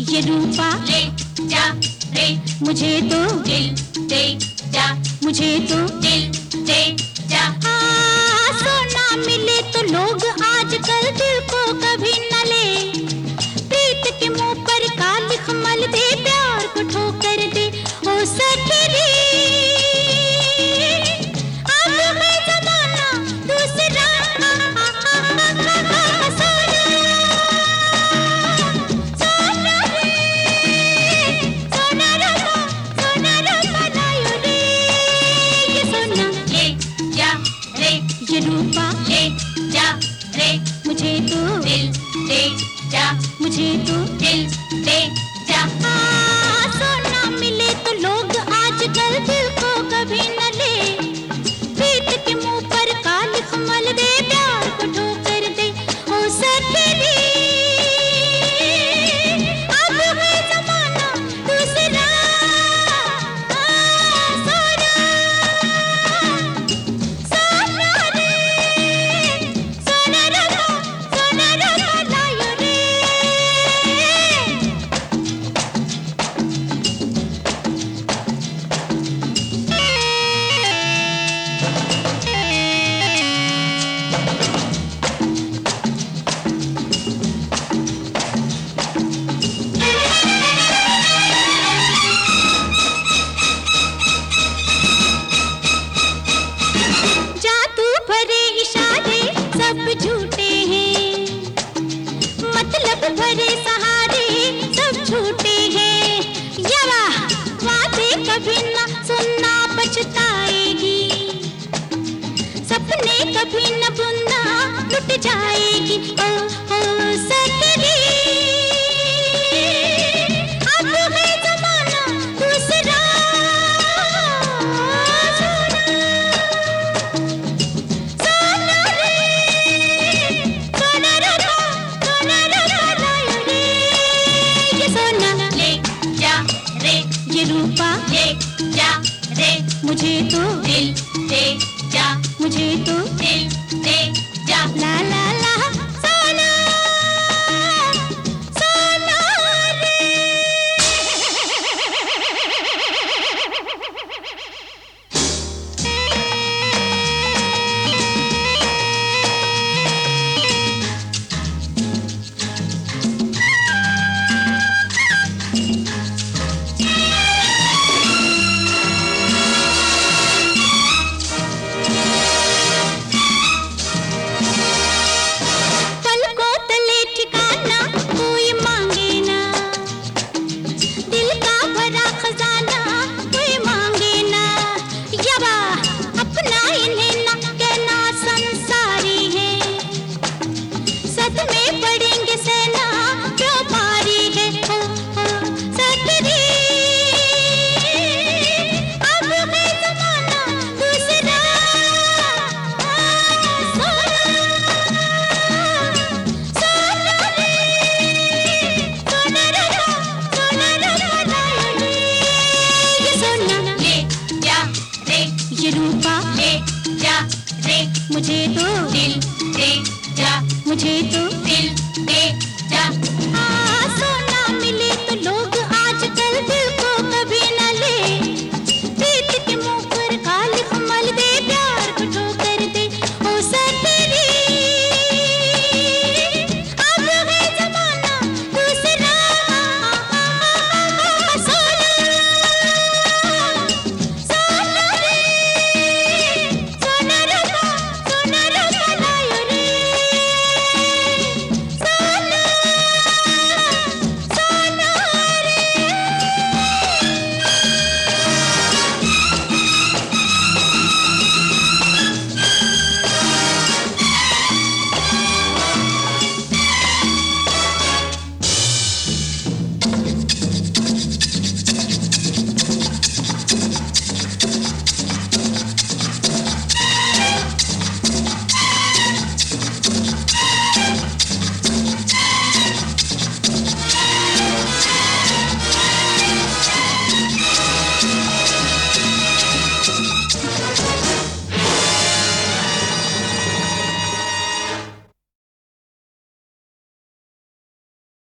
ये रूपा ले जा रे, मुझे तो दिल दे जा, मुझे तो दिल दे जा। सोना मिले तो लोग आजकल दिल को कभी न ले, प्रीत के मुंह पर काली खमल दे, प्यार को ठोकर दे। ओ सखी अब है जमाना दूसरा, सोना रे, सोना रंगा, सोना रंगा लायो रे, ये सोना ले जा रे, ये रूपा ले जा रे, मुझे तो दिल दे जा, मुझे तो दिल दे जा। सोना मिले तो लोग आजकल दिल को कभी न ले, प्रीत के मुंह पर काली खमल दे, प्यार को ठोकर दे। ओ सखी अब है जमाना दूसरा, सोना, सोना रे, सोना रंगा लायो रे। जादू भरे इशारे सब झूठे हैं, मतलब भरे सहारे सब झूठे हैं। यारा वादे कभी न सुनना पछताएगी, सपने कभी न बुनना लुट जाएगी। ओ सखी अब है जमाना दूसरा, सोना रे, सोना रंगा, सोना रंगा लायो रे, ये सोना ले जा रे, ये रूपा ले जा रे, मुझे तो दिल